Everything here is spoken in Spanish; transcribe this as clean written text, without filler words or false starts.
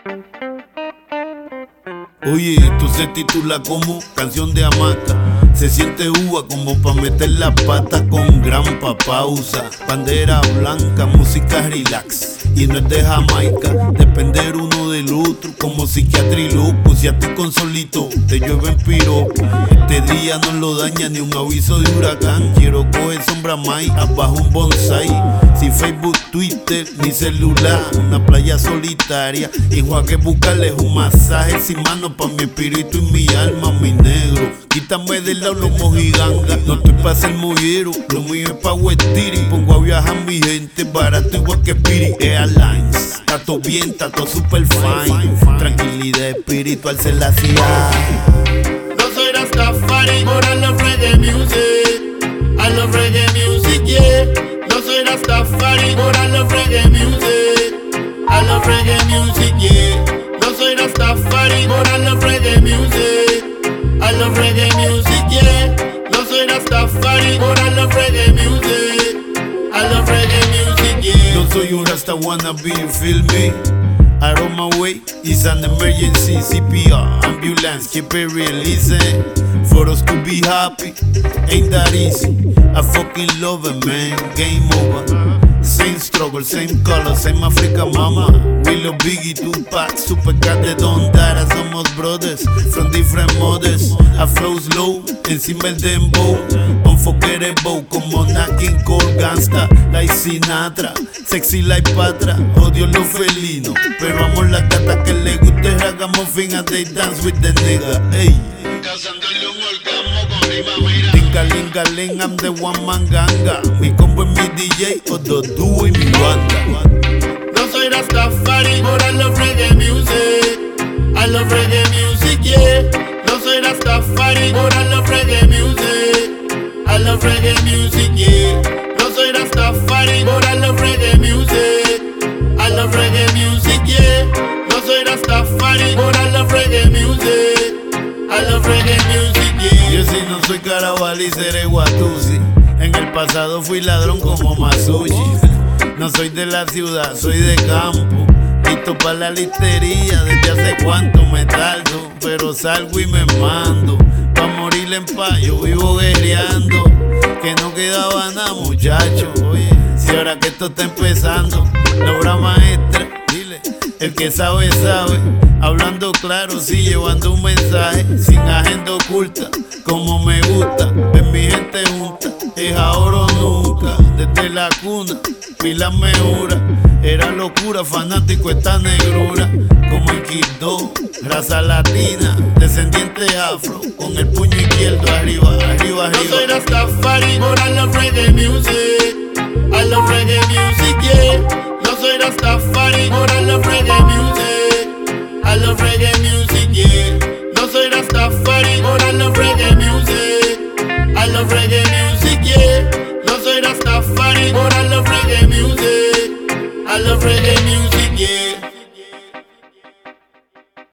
Oye, esto se titula como Canción de Hamaca. Se siente uva como pa' meter la pata con gran pausa. Bandera blanca, música relax. Y no es de Jamaica, depender uno del otro como psiquiatra y loco. Si a ti con solito te llueven piropo, este día no lo daña ni un aviso de huracán. Quiero coger sombra mai, abajo un bonsai. Sin Facebook, Twitter, ni celular. Una playa solitaria y Juan que buscarles un masaje sin mano pa' mi espíritu y mi alma, mi negro. Quítame del lado los mojiganga. No estoy pa' ser mollero, lo mío es pa' Westiri. Pongo a viajar mi gente, barato igual que Spirit Airlines. Está todo bien, está todo super fine. Tranquilidad espiritual se la hacía. No soy Rastafari, but I love reggae music. I love reggae music, yeah. No soy Rastafari, but I love reggae music. I love reggae music, yeah. No soy Rastafari, but I love reggae music. I love reggae music, yeah. No soy Rastafari, but I love reggae music. I love reggae music, yeah. No soy un Rasta wannabe, you feel me? Out of my way, it's an emergency. CPR, ambulance, keep it real, listen. For us to be happy, ain't that easy. I fucking love it, man, game over. Same struggle, same color, same Africa mama. We love Biggie, Tupac, Supercat, de Don Dara. Somos brothers from different mothers. I flow slow, encima el dembow. Unforgettable, como Nat King Cole, gangsta like Sinatra. Sexy like Patra, odio los felinos, pero amo la gata que le guste ragamuffin and they dance with the nigga, ey. Causándole un orgasmo con rima, mira. Lingalingaling, I'm the one man ganga. Mi combo es mi DJ, otro dúo y mi banda. No soy Rastafari, but I love reggae music. I love reggae music, yeah. No soy Rastafari, but I love reggae music. I love reggae music, yeah. No soy Rastafari, but I love reggae music. I love reggae music, yeah. No soy Rastafari, but I love reggae music. I love reggae music, yeah. Yo si no soy Carabalí, seré Watusi. En el pasado fui ladrón como Masushi. No soy de la ciudad, soy de campo. Listo para la listería, desde hace cuánto me tardo. Pero salgo y me mando. Pa' morir en paz, yo vivo guerreando. Que no quedaba nada, muchacho. Oye, si ahora que esto está empezando, la obra maestra, dile, el que sabe, sabe. Hablando claro, sí, llevando un mensaje, sin agenda oculta, como me gusta. Ver mi gente junta, es ahora o nunca. Desde la cuna, pilas me jura. Era locura, fanático esta negrura. Como el Kid-Do, raza latina, descendiente afro, con el puño izquierdo arriba, arriba, arriba. No soy Rastafari, but I love reggae music. I love reggae music, yeah. No soy Rastafari, but I love reggae music. I love reggae music, yeah. No soy Rastafari, but I love reggae music. I love reggae music, yeah. No soy Rastafari, but I love reggae music. I love reggae